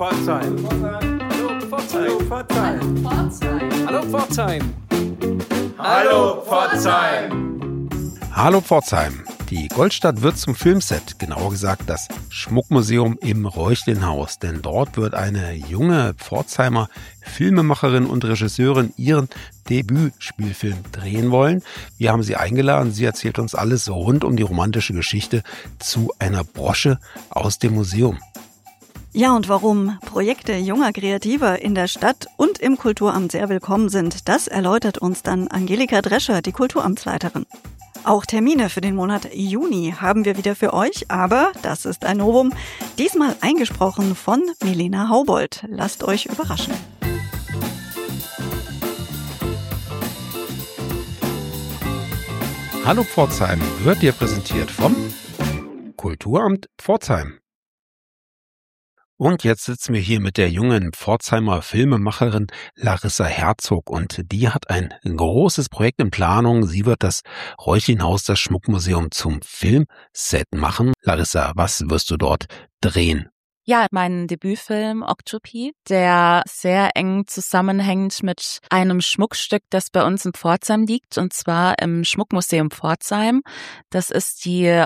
Pforzheim. Hallo Pforzheim. Hallo Pforzheim. Hallo Pforzheim. Hallo Pforzheim. Die Goldstadt wird zum Filmset, genauer gesagt das Schmuckmuseum im Reuchlinhaus. Denn dort wird eine junge Pforzheimer Filmemacherin und Regisseurin ihren Debütspielfilm drehen wollen. Wir haben sie eingeladen. Sie erzählt uns alles rund um die romantische Geschichte zu einer Brosche aus dem Museum. Ja, und warum Projekte junger Kreativer in der Stadt und im Kulturamt sehr willkommen sind, das erläutert uns dann Angelika Drescher, die Kulturamtsleiterin. Auch Termine für den Monat Juni haben wir wieder für euch, aber das ist ein Novum. Diesmal eingesprochen von Milena Haubold. Lasst euch überraschen. Hallo Pforzheim wird dir präsentiert vom Kulturamt Pforzheim. Und jetzt sitzen wir hier mit der jungen Pforzheimer Filmemacherin Larissa Herzog und die hat ein großes Projekt in Planung. Sie wird das Reuchlinhaus, das Schmuckmuseum, zum Filmset machen. Larissa, was wirst du dort drehen? Ja, mein Debütfilm Octopi, der sehr eng zusammenhängt mit einem Schmuckstück, das bei uns in Pforzheim liegt, und zwar im Schmuckmuseum Pforzheim. Das ist die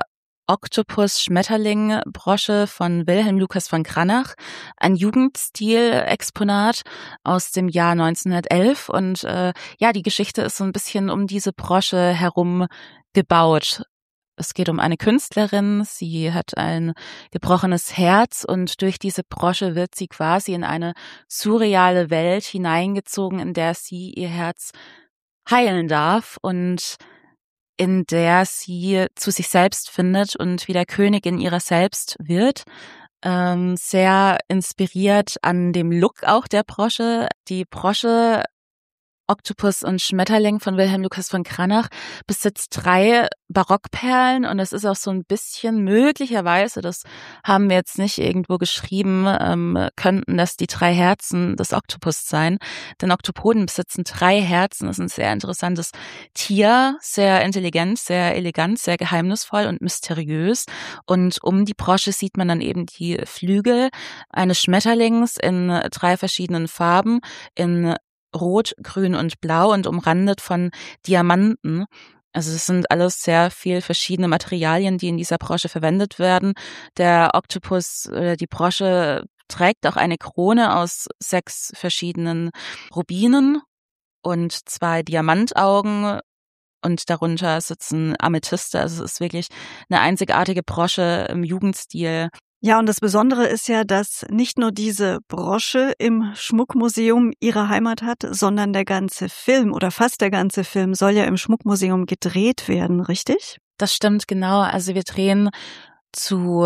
Oktopus-Schmetterling-Brosche von Wilhelm Lucas von Cranach, ein Jugendstil-Exponat aus dem Jahr 1911. Und die Geschichte ist so ein bisschen um diese Brosche herum gebaut. Es geht um eine Künstlerin, sie hat ein gebrochenes Herz und durch diese Brosche wird sie quasi in eine surreale Welt hineingezogen, in der sie ihr Herz heilen darf und in der sie zu sich selbst findet und wieder Königin ihrer selbst wird. Sehr inspiriert an dem Look auch der Brosche. Die Brosche Oktopus und Schmetterling von Wilhelm Lucas von Cranach besitzt 3 Barockperlen und es ist auch so ein bisschen möglicherweise, das haben wir jetzt nicht irgendwo geschrieben, könnten das die 3 Herzen des Oktopus sein. Denn Oktopoden besitzen 3 Herzen, das ist ein sehr interessantes Tier, sehr intelligent, sehr elegant, sehr geheimnisvoll und mysteriös. Und um die Brosche sieht man dann eben die Flügel eines Schmetterlings in 3 verschiedenen Farben, in Rot, Grün und Blau und umrandet von Diamanten. Also es sind alles sehr viel verschiedene Materialien, die in dieser Brosche verwendet werden. Der Oktopus, die Brosche trägt auch eine Krone aus 6 verschiedenen Rubinen und 2 Diamantaugen und darunter sitzen Amethyste. Also es ist wirklich eine einzigartige Brosche im Jugendstil. Ja, und das Besondere ist ja, dass nicht nur diese Brosche im Schmuckmuseum ihre Heimat hat, sondern der ganze Film oder fast der ganze Film soll ja im Schmuckmuseum gedreht werden, richtig? Das stimmt, genau. Also wir drehen zu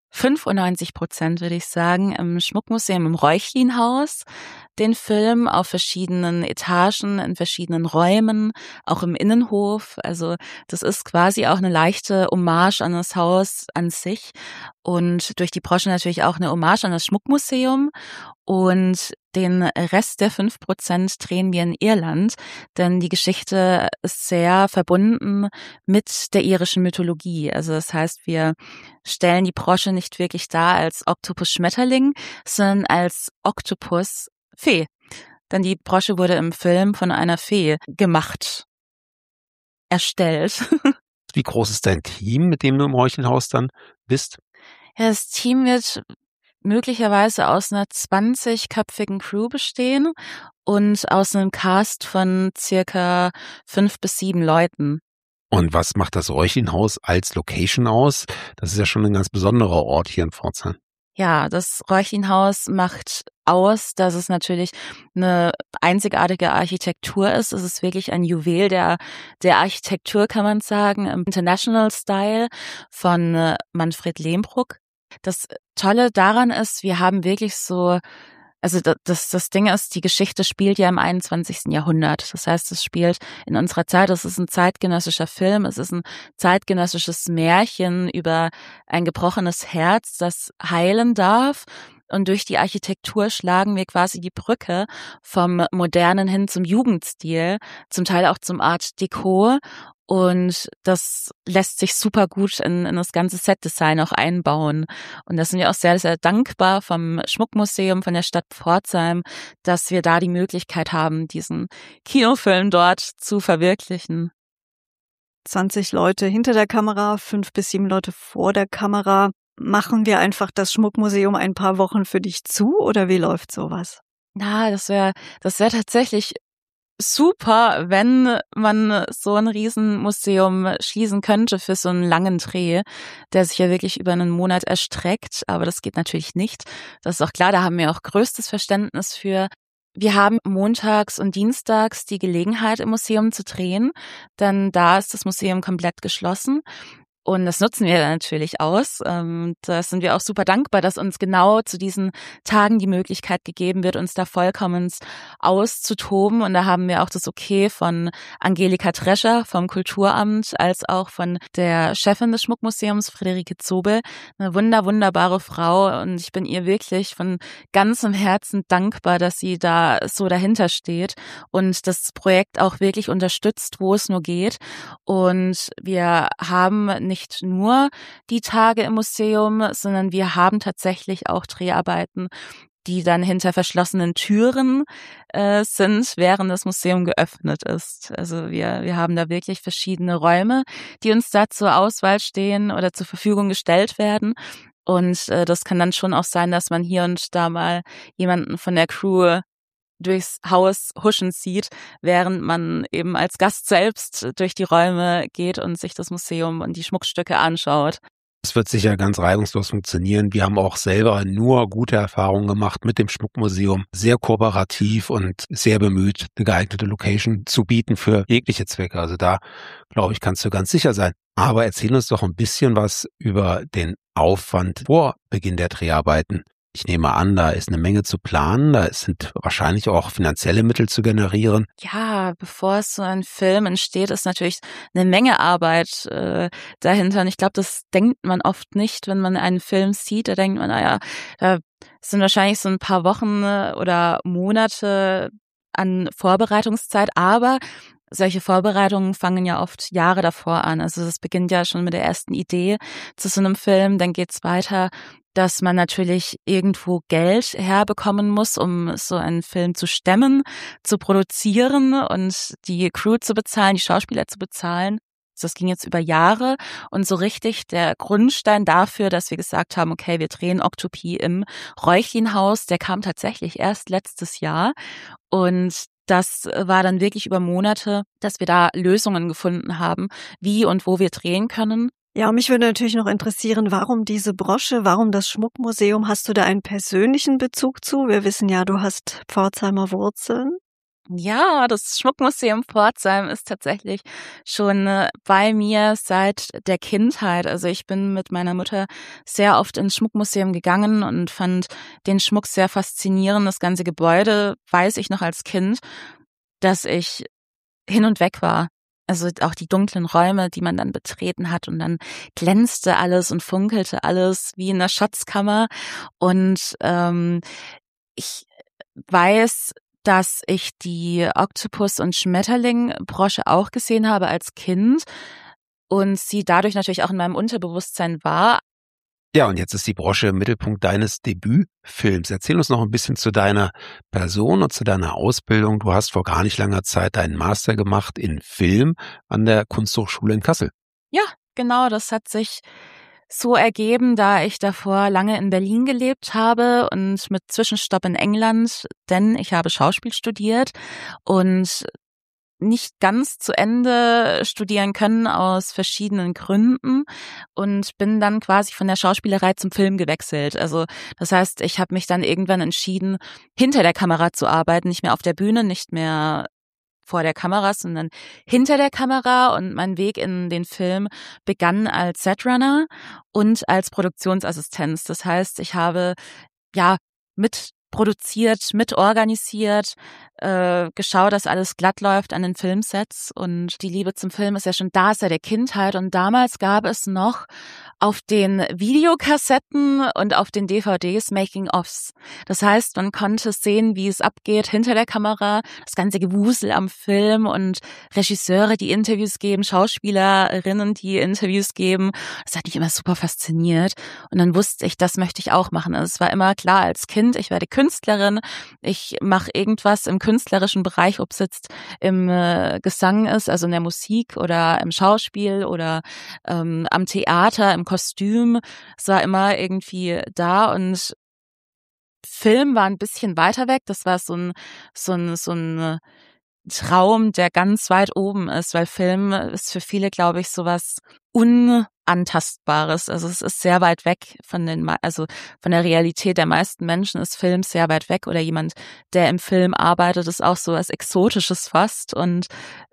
95%, würde ich sagen, im Schmuckmuseum im Reuchlinhaus den Film auf verschiedenen Etagen, in verschiedenen Räumen, auch im Innenhof. Also das ist quasi auch eine leichte Hommage an das Haus an sich und durch die Brosche natürlich auch eine Hommage an das Schmuckmuseum. Und den Rest der 5% drehen wir in Irland, denn die Geschichte ist sehr verbunden mit der irischen Mythologie. Also das heißt, wir stellen die Brosche nicht wirklich dar als Oktopus-Schmetterling, sondern als Oktopus-Fee. Denn die Brosche wurde im Film von einer Fee gemacht, erstellt. Wie groß ist dein Team, mit dem du im Reuchlinhaus dann bist? Ja, das Team wird möglicherweise aus einer 20-köpfigen Crew bestehen und aus einem Cast von circa 5 bis 7 Leuten. Und was macht das Reuchlinhaus als Location aus? Das ist ja schon ein ganz besonderer Ort hier in Pforzheim. Ja, das Reuchlinhaus macht aus, dass es natürlich eine einzigartige Architektur ist. Es ist wirklich ein Juwel der Architektur, kann man sagen, im International Style von Manfred Lehmbruck. Das Tolle daran ist, wir haben wirklich das Ding ist, die Geschichte spielt ja im 21. Jahrhundert. Das heißt, es spielt in unserer Zeit, es ist ein zeitgenössischer Film, es ist ein zeitgenössisches Märchen über ein gebrochenes Herz, das heilen darf. Und durch die Architektur schlagen wir quasi die Brücke vom Modernen hin zum Jugendstil, zum Teil auch zum Art Deco. Und das lässt sich super gut in das ganze Setdesign auch einbauen. Und da sind wir auch sehr, sehr dankbar vom Schmuckmuseum, von der Stadt Pforzheim, dass wir da die Möglichkeit haben, diesen Kinofilm dort zu verwirklichen. 20 Leute hinter der Kamera, 5 bis 7 Leute vor der Kamera. Machen wir einfach das Schmuckmuseum ein paar Wochen für dich zu oder wie läuft sowas? Na, das wär tatsächlich super, wenn man so ein Riesenmuseum schließen könnte für so einen langen Dreh, der sich ja wirklich über einen Monat erstreckt. Aber das geht natürlich nicht. Das ist auch klar, da haben wir auch größtes Verständnis für. Wir haben montags und dienstags die Gelegenheit, im Museum zu drehen, denn da ist das Museum komplett geschlossen. Und das nutzen wir dann natürlich aus. Da sind wir auch super dankbar, dass uns genau zu diesen Tagen die Möglichkeit gegeben wird, uns da vollkommen auszutoben. Und da haben wir auch das Okay von Angelika Drescher vom Kulturamt als auch von der Chefin des Schmuckmuseums, Friederike Zobel. Eine wunderbare Frau. Und ich bin ihr wirklich von ganzem Herzen dankbar, dass sie da so dahinter steht und das Projekt auch wirklich unterstützt, wo es nur geht. Und wir haben nicht nur die Tage im Museum, sondern wir haben tatsächlich auch Dreharbeiten, die dann hinter verschlossenen Türen sind, während das Museum geöffnet ist. Also wir haben da wirklich verschiedene Räume, die uns da zur Auswahl stehen oder zur Verfügung gestellt werden. Und das kann dann schon auch sein, dass man hier und da mal jemanden von der Crew durchs Haus huschen sieht, während man eben als Gast selbst durch die Räume geht und sich das Museum und die Schmuckstücke anschaut. Es wird sicher ganz reibungslos funktionieren. Wir haben auch selber nur gute Erfahrungen gemacht mit dem Schmuckmuseum. Sehr kooperativ und sehr bemüht, eine geeignete Location zu bieten für jegliche Zwecke. Also da, glaube ich, kannst du ganz sicher sein. Aber erzähl uns doch ein bisschen was über den Aufwand vor Beginn der Dreharbeiten. Ich nehme an, da ist eine Menge zu planen, da sind wahrscheinlich auch finanzielle Mittel zu generieren. Ja, bevor so ein Film entsteht, ist natürlich eine Menge Arbeit dahinter. Und ich glaube, das denkt man oft nicht, wenn man einen Film sieht. Da denkt man, naja, da sind wahrscheinlich so ein paar Wochen oder Monate an Vorbereitungszeit. Aber solche Vorbereitungen fangen ja oft Jahre davor an. Also das beginnt ja schon mit der ersten Idee zu so einem Film. Dann geht's weiter, dass man natürlich irgendwo Geld herbekommen muss, um so einen Film zu stemmen, zu produzieren und die Crew zu bezahlen, die Schauspieler zu bezahlen. Das ging jetzt über Jahre und so richtig der Grundstein dafür, dass wir gesagt haben, okay, wir drehen Octopi im Reuchlin-Haus, der kam tatsächlich erst letztes Jahr und das war dann wirklich über Monate, dass wir da Lösungen gefunden haben, wie und wo wir drehen können. Ja, und mich würde natürlich noch interessieren, warum diese Brosche, warum das Schmuckmuseum? Hast du da einen persönlichen Bezug zu? Wir wissen ja, du hast Pforzheimer Wurzeln. Ja, das Schmuckmuseum Pforzheim ist tatsächlich schon bei mir seit der Kindheit. Also ich bin mit meiner Mutter sehr oft ins Schmuckmuseum gegangen und fand den Schmuck sehr faszinierend. Das ganze Gebäude weiß ich noch als Kind, dass ich hin und weg war. Also auch die dunklen Räume, die man dann betreten hat und dann glänzte alles und funkelte alles wie in einer Schatzkammer. Und ich weiß, dass ich die Oktopus- und Schmetterling-Brosche auch gesehen habe als Kind und sie dadurch natürlich auch in meinem Unterbewusstsein war. Ja, und jetzt ist die Brosche im Mittelpunkt deines Debütfilms. Erzähl uns noch ein bisschen zu deiner Person und zu deiner Ausbildung. Du hast vor gar nicht langer Zeit deinen Master gemacht in Film an der Kunsthochschule in Kassel. Ja, genau, das hat sich so ergeben, da ich davor lange in Berlin gelebt habe und mit Zwischenstopp in England, denn ich habe Schauspiel studiert und nicht ganz zu Ende studieren können aus verschiedenen Gründen und bin dann quasi von der Schauspielerei zum Film gewechselt. Also das heißt, ich habe mich dann irgendwann entschieden, hinter der Kamera zu arbeiten, nicht mehr auf der Bühne, nicht mehr vor der Kamera, sondern hinter der Kamera, und mein Weg in den Film begann als Setrunner und als Produktionsassistenz. Das heißt, ich habe ja mit produziert, mitorganisiert, geschaut, dass alles glatt läuft an den Filmsets. Und die Liebe zum Film ist ja schon da seit der Kindheit. Und damals gab es noch auf den Videokassetten und auf den DVDs Making-ofs. Das heißt, man konnte sehen, wie es abgeht hinter der Kamera, das ganze Gewusel am Film und Regisseure, die Interviews geben, Schauspielerinnen, die Interviews geben. Das hat mich immer super fasziniert. Und dann wusste ich, das möchte ich auch machen. Also es war immer klar als Kind, ich werde Künstlerin, ich mache irgendwas im künstlerischen Bereich, ob es jetzt im Gesang ist, also in der Musik oder im Schauspiel oder am Theater, im Kostüm. Es war immer irgendwie da und Film war ein bisschen weiter weg. Das war so ein Traum, der ganz weit oben ist, weil Film ist für viele, glaube ich, sowas Unantastbares. Also es ist sehr weit weg von von der Realität der meisten Menschen ist Film sehr weit weg oder jemand, der im Film arbeitet, ist auch so was Exotisches fast und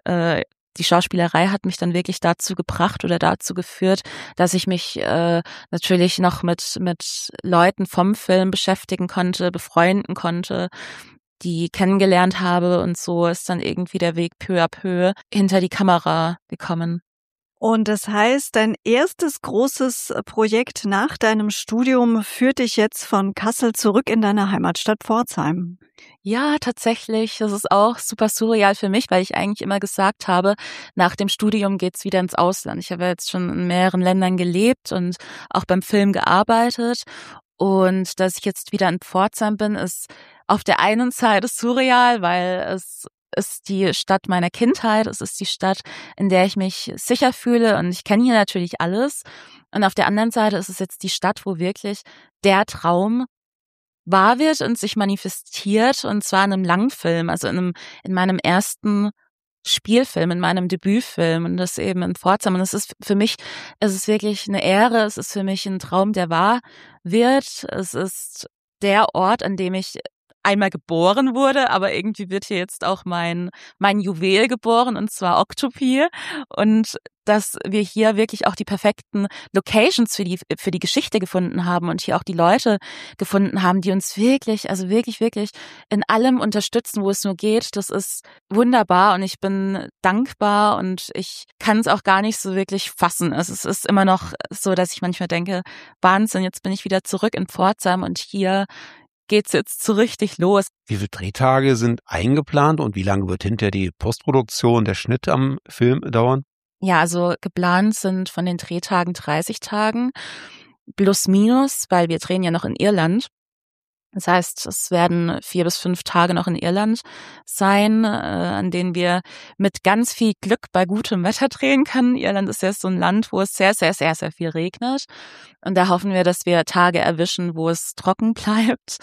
die Schauspielerei hat mich dann wirklich dazu gebracht oder dazu geführt, dass ich mich natürlich noch mit Leuten vom Film beschäftigen konnte, befreunden konnte, die kennengelernt habe und so ist dann irgendwie der Weg peu à peu hinter die Kamera gekommen. Und das heißt, dein erstes großes Projekt nach deinem Studium führt dich jetzt von Kassel zurück in deine Heimatstadt Pforzheim. Ja, tatsächlich. Das ist auch super surreal für mich, weil ich eigentlich immer gesagt habe, nach dem Studium geht's wieder ins Ausland. Ich habe jetzt schon in mehreren Ländern gelebt und auch beim Film gearbeitet. Und dass ich jetzt wieder in Pforzheim bin, ist auf der einen Seite surreal, weil es ist die Stadt meiner Kindheit, es ist die Stadt, in der ich mich sicher fühle und ich kenne hier natürlich alles. Und auf der anderen Seite ist es jetzt die Stadt, wo wirklich der Traum wahr wird und sich manifestiert und zwar in einem Langfilm, also in meinem ersten Spielfilm, in meinem Debütfilm und das eben in Pforzheim. Und es ist wirklich eine Ehre, es ist für mich ein Traum, der wahr wird. Es ist der Ort, an dem ich einmal geboren wurde, aber irgendwie wird hier jetzt auch mein Juwel geboren und zwar Octopi und dass wir hier wirklich auch die perfekten Locations für die Geschichte gefunden haben und hier auch die Leute gefunden haben, die uns wirklich, also wirklich, wirklich in allem unterstützen, wo es nur geht. Das ist wunderbar und ich bin dankbar und ich kann es auch gar nicht so wirklich fassen. Also es ist immer noch so, dass ich manchmal denke, Wahnsinn, jetzt bin ich wieder zurück in Pforzheim und hier geht's jetzt so richtig los. Wie viele Drehtage sind eingeplant und wie lange wird hinterher die Postproduktion, der Schnitt am Film dauern? Ja, also geplant sind von den Drehtagen 30 Tagen plus minus, weil wir drehen ja noch in Irland. Das heißt, es werden 4 bis 5 Tage noch in Irland sein, an denen wir mit ganz viel Glück bei gutem Wetter drehen können. Irland ist ja so ein Land, wo es sehr, sehr, sehr, sehr viel regnet. Und da hoffen wir, dass wir Tage erwischen, wo es trocken bleibt.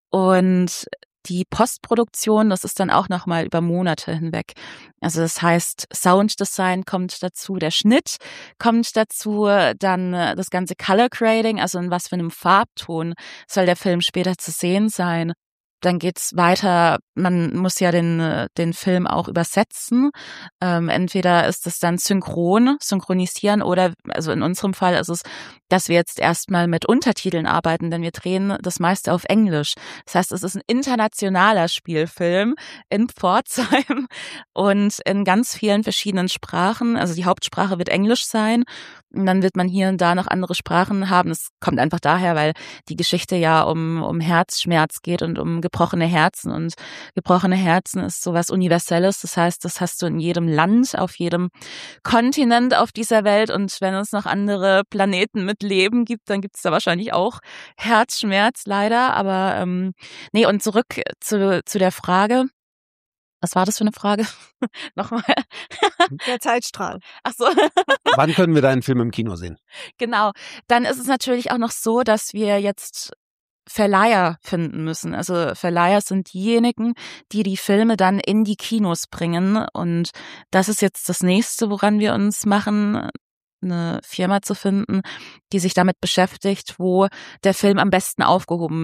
Und die Postproduktion, das ist dann auch nochmal über Monate hinweg. Also das heißt, Sounddesign kommt dazu, der Schnitt kommt dazu, dann das ganze Color Grading, also in was für einem Farbton soll der Film später zu sehen sein. Dann geht's weiter, man muss ja den Film auch übersetzen. Entweder ist es dann synchronisieren oder, also in unserem Fall ist es, dass wir jetzt erstmal mit Untertiteln arbeiten, denn wir drehen das meiste auf Englisch. Das heißt, es ist ein internationaler Spielfilm in Pforzheim und in ganz vielen verschiedenen Sprachen. Also die Hauptsprache wird Englisch sein und dann wird man hier und da noch andere Sprachen haben. Das kommt einfach daher, weil die Geschichte ja um Herzschmerz geht und um gebrochene Herzen. Und gebrochene Herzen ist sowas Universelles. Das heißt, das hast du in jedem Land, auf jedem Kontinent auf dieser Welt. Und wenn es noch andere Planeten mit Leben gibt, dann gibt es da wahrscheinlich auch Herzschmerz, leider. Aber nee, und zurück zu der Frage. Was war das für eine Frage? Nochmal. Der Zeitstrahl. Ach so. Wann können wir deinen Film im Kino sehen? Genau. Dann ist es natürlich auch noch so, dass wir jetzt Verleiher finden müssen. Also Verleiher sind diejenigen, die die Filme dann in die Kinos bringen. Und das ist jetzt das Nächste, woran wir uns machen, eine Firma zu finden, die sich damit beschäftigt, wo der Film am besten aufgehoben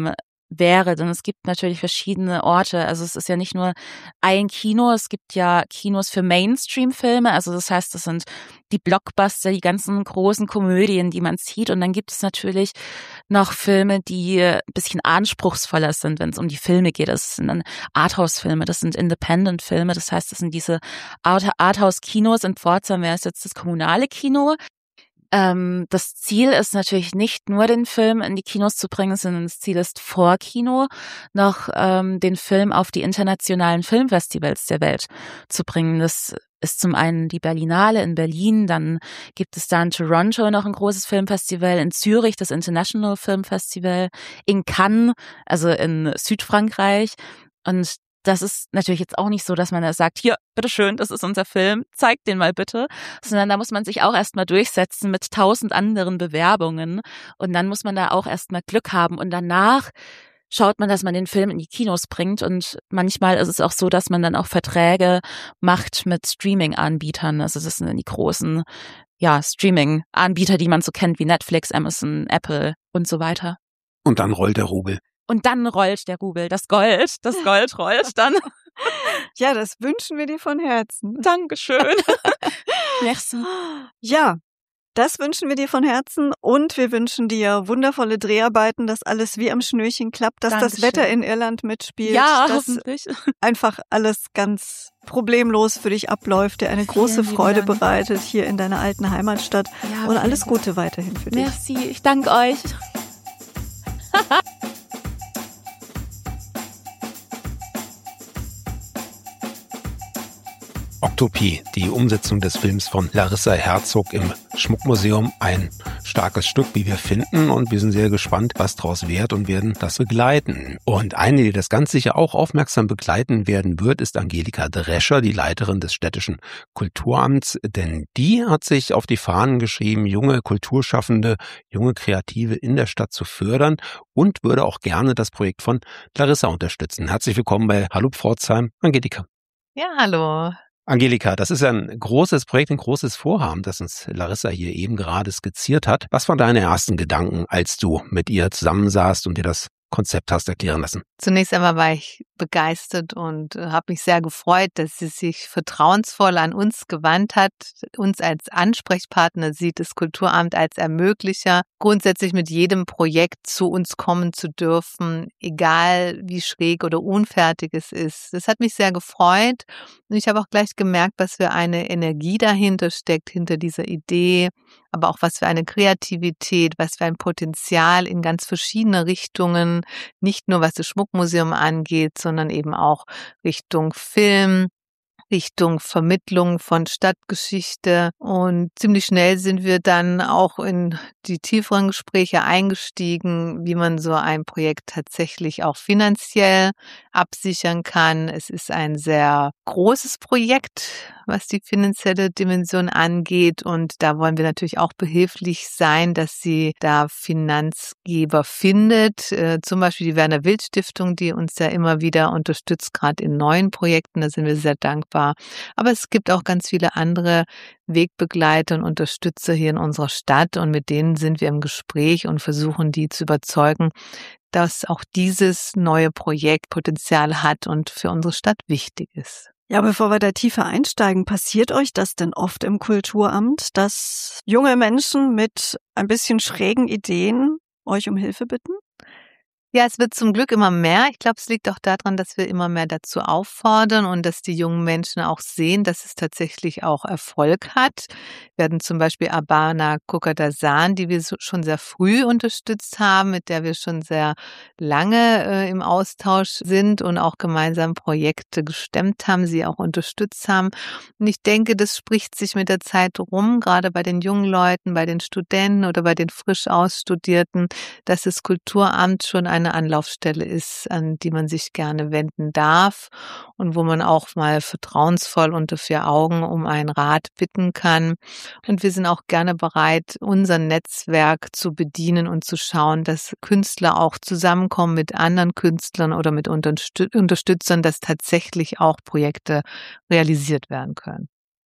wäre, denn es gibt natürlich verschiedene Orte. Also es ist ja nicht nur ein Kino, es gibt ja Kinos für Mainstream-Filme, also das heißt, das sind die Blockbuster, die ganzen großen Komödien, die man sieht, und dann gibt es natürlich noch Filme, die ein bisschen anspruchsvoller sind, wenn es um die Filme geht. Das sind dann Arthouse-Filme, das sind Independent-Filme, das heißt, das sind diese Arthouse-Kinos. In Pforzheim wäre es jetzt das kommunale Kino. Das Ziel ist natürlich nicht nur, den Film in die Kinos zu bringen, sondern das Ziel ist, vor Kino noch den Film auf die internationalen Filmfestivals der Welt zu bringen. Das ist zum einen die Berlinale in Berlin, dann gibt es da in Toronto noch ein großes Filmfestival, in Zürich das International Film Festival, in Cannes, also in Südfrankreich. Und das ist natürlich jetzt auch nicht so, dass man da sagt, hier, bitteschön, das ist unser Film, zeigt den mal bitte, sondern da muss man sich auch erstmal durchsetzen mit 1000 anderen Bewerbungen, und dann muss man da auch erstmal Glück haben, und danach schaut man, dass man den Film in die Kinos bringt, und manchmal ist es auch so, dass man dann auch Verträge macht mit Streaming-Anbietern, also das sind dann die großen, Streaming-Anbieter, die man so kennt wie Netflix, Amazon, Apple und so weiter. Und dann rollt der Rubel. Und dann rollt der Rubel, das Gold rollt dann. Ja, das wünschen wir dir von Herzen. Dankeschön. Merci. Ja, das wünschen wir dir von Herzen, und wir wünschen dir wundervolle Dreharbeiten, dass alles wie am Schnürchen klappt, dass Dankeschön. das Wetter in Irland mitspielt, Ja, dass hoffentlich. einfach alles ganz problemlos für dich abläuft, dir eine große Vielen Freude Dank. bereitet hier in deiner alten Heimatstadt, Ja, und alles Gute weiterhin für dich. Merci, ich danke euch. Oktopie, die Umsetzung des Films von Larissa Herzog im Schmuckmuseum. Ein starkes Stück, wie wir finden, und wir sind sehr gespannt, was daraus wird, und werden das begleiten. Und eine, die das ganz sicher auch aufmerksam begleiten werden wird, ist Angelika Drescher, die Leiterin des städtischen Kulturamts, denn die hat sich auf die Fahnen geschrieben, junge Kulturschaffende, junge Kreative in der Stadt zu fördern, und würde auch gerne das Projekt von Larissa unterstützen. Herzlich willkommen bei Hallo Pforzheim, Angelika. Ja, hallo. Angelika, das ist ein großes Projekt, ein großes Vorhaben, das uns Larissa hier eben gerade skizziert hat. Was waren deine ersten Gedanken, als du mit ihr zusammensaßt und dir das Konzept hast erklären lassen? Zunächst einmal war ich begeistert und habe mich sehr gefreut, dass sie sich vertrauensvoll an uns gewandt hat, uns als Ansprechpartner sieht, das Kulturamt als Ermöglicher, grundsätzlich mit jedem Projekt zu uns kommen zu dürfen, egal wie schräg oder unfertig es ist. Das hat mich sehr gefreut, und ich habe auch gleich gemerkt, was für eine Energie dahinter steckt, hinter dieser Idee, aber auch was für eine Kreativität, was für ein Potenzial in ganz verschiedene Richtungen, nicht nur was das Schmuckmuseum angeht, sondern eben auch Richtung Film, Richtung Vermittlung von Stadtgeschichte. Und ziemlich schnell sind wir dann auch in die tieferen Gespräche eingestiegen, wie man so ein Projekt tatsächlich auch finanziell absichern kann. Es ist ein sehr großes Projekt, was die finanzielle Dimension angeht. Und da wollen wir natürlich auch behilflich sein, dass sie da Finanzgeber findet. Zum Beispiel die Werner-Wild-Stiftung, die uns ja immer wieder unterstützt, gerade in neuen Projekten. Da sind wir sehr dankbar. Aber es gibt auch ganz viele andere Wegbegleiter und Unterstützer hier in unserer Stadt, und mit denen sind wir im Gespräch und versuchen, die zu überzeugen, dass auch dieses neue Projekt Potenzial hat und für unsere Stadt wichtig ist. Ja, bevor wir da tiefer einsteigen, passiert euch das denn oft im Kulturamt, dass junge Menschen mit ein bisschen schrägen Ideen euch um Hilfe bitten? Ja, es wird zum Glück immer mehr. Ich glaube, es liegt auch daran, dass wir immer mehr dazu auffordern und dass die jungen Menschen auch sehen, dass es tatsächlich auch Erfolg hat. Wir hatten zum Beispiel Abana Kokadasan, die wir schon sehr früh unterstützt haben, mit der wir schon sehr lange im Austausch sind und auch gemeinsam Projekte gestemmt haben, sie auch unterstützt haben. Und ich denke, das spricht sich mit der Zeit rum, gerade bei den jungen Leuten, bei den Studenten oder bei den frisch Ausstudierten, dass das Kulturamt schon eine Anlaufstelle ist, an die man sich gerne wenden darf und wo man auch mal vertrauensvoll unter vier Augen um einen Rat bitten kann. Und wir sind auch gerne bereit, unser Netzwerk zu bedienen und zu schauen, dass Künstler auch zusammenkommen mit anderen Künstlern oder mit Unterstützern, dass tatsächlich auch Projekte realisiert werden können.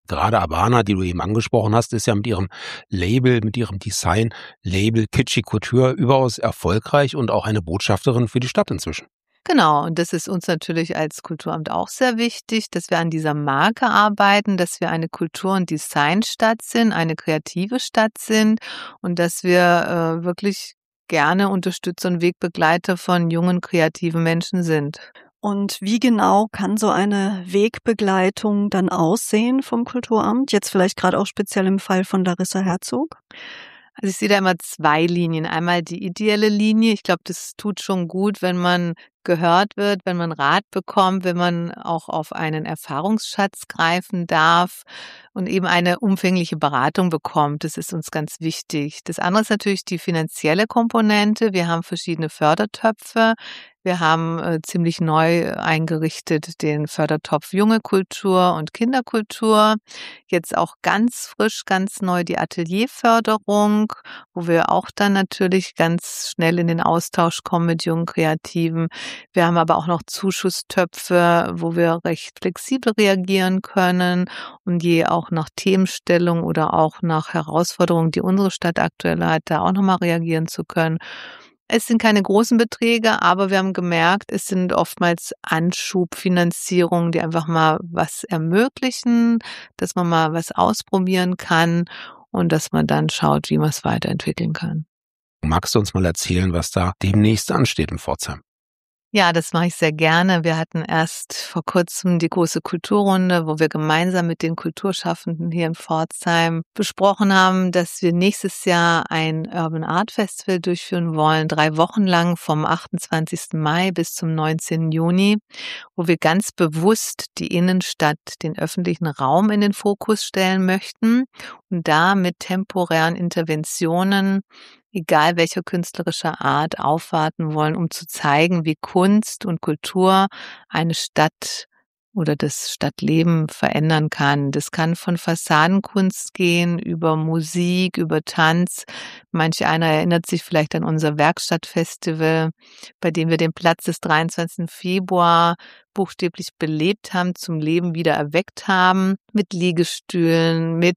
Gerade Abana, die du eben angesprochen hast, ist ja mit ihrem Label, mit ihrem Design-Label Kitschy Couture überaus erfolgreich und auch eine Botschafterin für die Stadt inzwischen. Genau, und das ist uns natürlich als Kulturamt auch sehr wichtig, dass wir an dieser Marke arbeiten, dass wir eine Kultur- und Designstadt sind, eine kreative Stadt sind und dass wir wirklich gerne Unterstützer und Wegbegleiter von jungen, kreativen Menschen sind. Und wie genau kann so eine Wegbegleitung dann aussehen vom Kulturamt? Jetzt vielleicht gerade auch speziell im Fall von Larissa Herzog? Also ich sehe da immer 2 Linien. Einmal die ideelle Linie. Ich glaube, das tut schon gut, wenn man gehört wird, wenn man Rat bekommt, wenn man auch auf einen Erfahrungsschatz greifen darf und eben eine umfängliche Beratung bekommt. Das ist uns ganz wichtig. Das andere ist natürlich die finanzielle Komponente. Wir haben verschiedene Fördertöpfe. Wir haben ziemlich neu eingerichtet den Fördertopf Junge Kultur und Kinderkultur. Jetzt auch ganz frisch, ganz neu die Atelierförderung, wo wir auch dann natürlich ganz schnell in den Austausch kommen mit jungen Kreativen. Wir haben aber auch noch Zuschusstöpfe, wo wir recht flexibel reagieren können und je auch nach Themenstellung oder auch nach Herausforderungen, die unsere Stadt aktuell hat, da auch nochmal reagieren zu können. Es sind keine großen Beträge, aber wir haben gemerkt, es sind oftmals Anschubfinanzierungen, die einfach mal was ermöglichen, dass man mal was ausprobieren kann und dass man dann schaut, wie man es weiterentwickeln kann. Magst du uns mal erzählen, was da demnächst ansteht in Pforzheim? Ja, das mache ich sehr gerne. Wir hatten erst vor kurzem die große Kulturrunde, wo wir gemeinsam mit den Kulturschaffenden hier in Pforzheim besprochen haben, dass wir nächstes Jahr ein Urban Art Festival durchführen wollen, 3 Wochen lang vom 28. Mai bis zum 19. Juni, wo wir ganz bewusst die Innenstadt, den öffentlichen Raum in den Fokus stellen möchten und da mit temporären Interventionen, egal welcher künstlerischer Art, aufwarten wollen, um zu zeigen, wie Kunst und Kultur eine Stadt oder das Stadtleben verändern kann. Das kann von Fassadenkunst gehen, über Musik, über Tanz. Manch einer erinnert sich vielleicht an unser Werkstattfestival, bei dem wir den Platz des 23. Februar buchstäblich belebt haben, zum Leben wieder erweckt haben, mit Liegestühlen, mit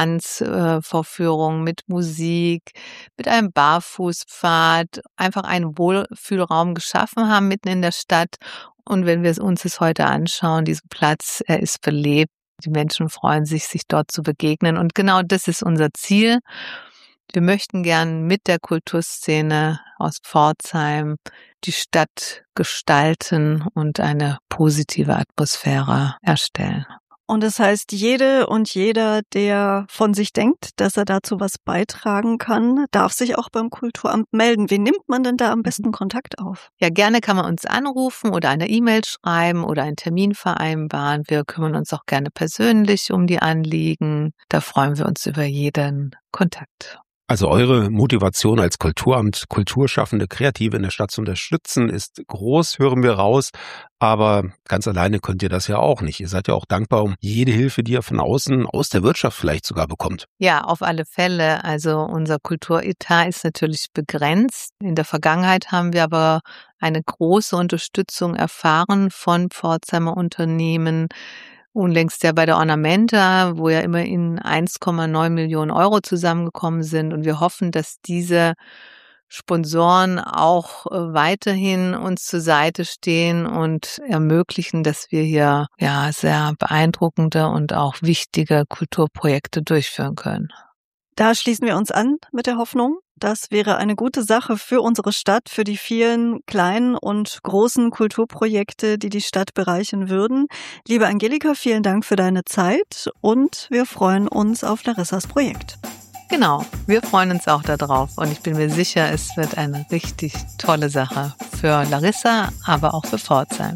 Tanzvorführungen, mit Musik, mit einem Barfußpfad, einfach einen Wohlfühlraum geschaffen haben mitten in der Stadt. Und wenn wir uns das heute anschauen, diesen Platz, er ist belebt. Die Menschen freuen sich dort zu begegnen. Und genau das ist unser Ziel. Wir möchten gern mit der Kulturszene aus Pforzheim die Stadt gestalten und eine positive Atmosphäre erstellen. Und das heißt, jede und jeder, der von sich denkt, dass er dazu was beitragen kann, darf sich auch beim Kulturamt melden. Wie nimmt man denn da am besten Kontakt auf? Ja, gerne kann man uns anrufen oder eine E-Mail schreiben oder einen Termin vereinbaren. Wir kümmern uns auch gerne persönlich um die Anliegen. Da freuen wir uns über jeden Kontakt. Also eure Motivation als Kulturamt, Kulturschaffende, Kreative in der Stadt zu unterstützen, ist groß, hören wir raus. Aber ganz alleine könnt ihr das ja auch nicht. Ihr seid ja auch dankbar um jede Hilfe, die ihr von außen, aus der Wirtschaft vielleicht sogar bekommt. Ja, auf alle Fälle. Also unser Kulturetat ist natürlich begrenzt. In der Vergangenheit haben wir aber eine große Unterstützung erfahren von Pforzheimer Unternehmen. Unlängst ja bei der Ornamenta, wo ja immerhin 1,9 Millionen Euro zusammengekommen sind. Und wir hoffen, dass diese Sponsoren auch weiterhin uns zur Seite stehen und ermöglichen, dass wir hier ja sehr beeindruckende und auch wichtige Kulturprojekte durchführen können. Da schließen wir uns an mit der Hoffnung. Das wäre eine gute Sache für unsere Stadt, für die vielen kleinen und großen Kulturprojekte, die die Stadt bereichern würden. Liebe Angelika, vielen Dank für deine Zeit und wir freuen uns auf Larissas Projekt. Genau, wir freuen uns auch darauf und ich bin mir sicher, es wird eine richtig tolle Sache für Larissa, aber auch für Pforzheim.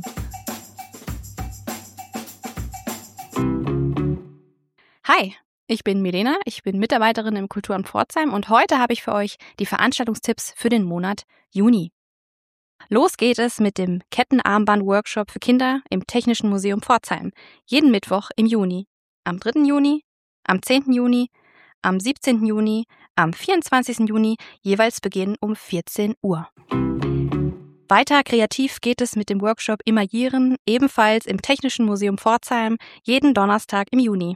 Hi, ich bin Milena, ich bin Mitarbeiterin im Kulturamt Pforzheim und heute habe ich für euch die Veranstaltungstipps für den Monat Juni. Los geht es mit dem Kettenarmband-Workshop für Kinder im Technischen Museum Pforzheim, jeden Mittwoch im Juni. Am 3. Juni, am 10. Juni, am 17. Juni, am 24. Juni, jeweils Beginn um 14 Uhr. Weiter kreativ geht es mit dem Workshop Imagieren, ebenfalls im Technischen Museum Pforzheim, jeden Donnerstag im Juni.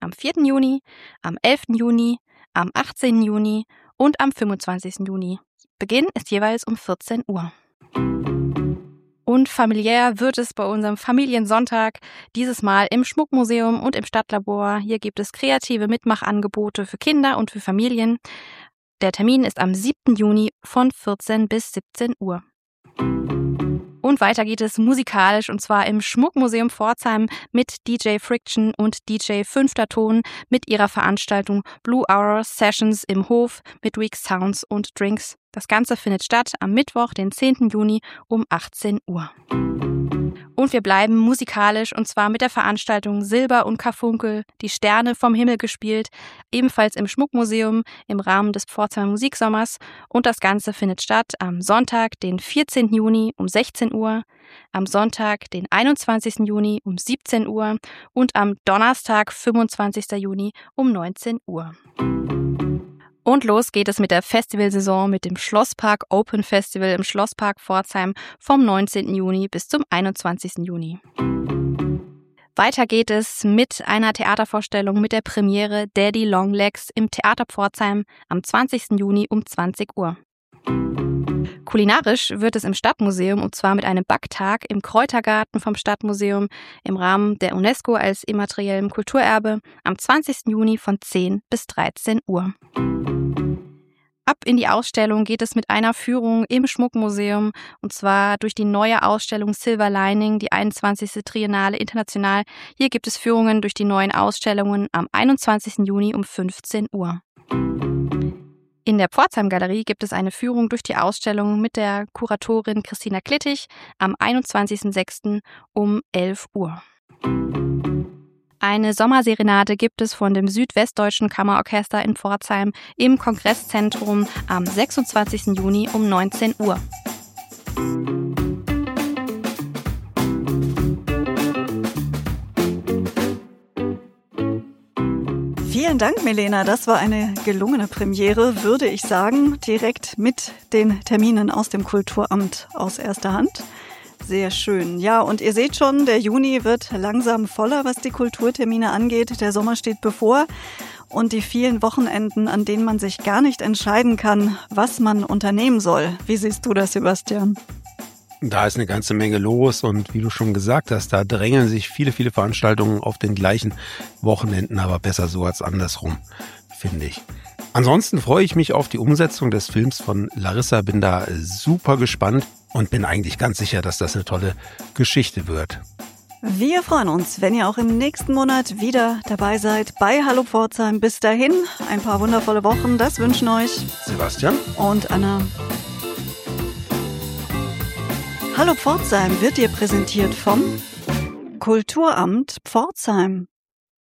am 4. Juni, am 11. Juni, am 18. Juni und am 25. Juni. Beginn ist jeweils um 14 Uhr. Und familiär wird es bei unserem Familiensonntag, dieses Mal im Schmuckmuseum und im Stadtlabor. Hier gibt es kreative Mitmachangebote für Kinder und für Familien. Der Termin ist am 7. Juni von 14 bis 17 Uhr. Und weiter geht es musikalisch, und zwar im Schmuckmuseum Pforzheim mit DJ Friction und DJ Fünfter Ton mit ihrer Veranstaltung Blue Hour Sessions im Hof mit Weak Sounds und Drinks. Das Ganze findet statt am Mittwoch, den 10. Juni um 18 Uhr. Und wir bleiben musikalisch, und zwar mit der Veranstaltung Silber und Karfunkel, die Sterne vom Himmel gespielt, ebenfalls im Schmuckmuseum im Rahmen des Pforzheimer Musiksommers. Und das Ganze findet statt am Sonntag, den 14. Juni um 16 Uhr, am Sonntag, den 21. Juni um 17 Uhr und am Donnerstag, 25. Juni um 19 Uhr. Und los geht es mit der Festivalsaison mit dem Schlosspark Open Festival im Schlosspark Pforzheim vom 19. Juni bis zum 21. Juni. Weiter geht es mit einer Theatervorstellung mit der Premiere Daddy Longlegs im Theater Pforzheim am 20. Juni um 20 Uhr. Kulinarisch wird es im Stadtmuseum, und zwar mit einem Backtag im Kräutergarten vom Stadtmuseum im Rahmen der UNESCO als immateriellem Kulturerbe am 20. Juni von 10 bis 13 Uhr. Ab in die Ausstellung geht es mit einer Führung im Schmuckmuseum, und zwar durch die neue Ausstellung Silver Lining, die 21. Triennale International. Hier gibt es Führungen durch die neuen Ausstellungen am 21. Juni um 15 Uhr. In der Pforzheim-Galerie gibt es eine Führung durch die Ausstellung mit der Kuratorin Christina Klittig am 21.06. um 11 Uhr. Eine Sommerserenade gibt es von dem Südwestdeutschen Kammerorchester in Pforzheim im Kongresszentrum am 26. Juni um 19 Uhr. Vielen Dank, Milena. Das war eine gelungene Premiere, würde ich sagen, direkt mit den Terminen aus dem Kulturamt aus erster Hand. Sehr schön. Ja, und ihr seht schon, der Juni wird langsam voller, was die Kulturtermine angeht. Der Sommer steht bevor und die vielen Wochenenden, an denen man sich gar nicht entscheiden kann, was man unternehmen soll. Wie siehst du das, Sebastian? Da ist eine ganze Menge los und wie du schon gesagt hast, da drängeln sich viele Veranstaltungen auf den gleichen Wochenenden, aber besser so als andersrum, finde ich. Ansonsten freue ich mich auf die Umsetzung des Films von Larissa, bin da super gespannt und bin eigentlich ganz sicher, dass das eine tolle Geschichte wird. Wir freuen uns, wenn ihr auch im nächsten Monat wieder dabei seid bei Hallo Pforzheim. Bis dahin, ein paar wundervolle Wochen, das wünschen euch Sebastian und Anna. Hallo Pforzheim wird dir präsentiert vom Kulturamt Pforzheim.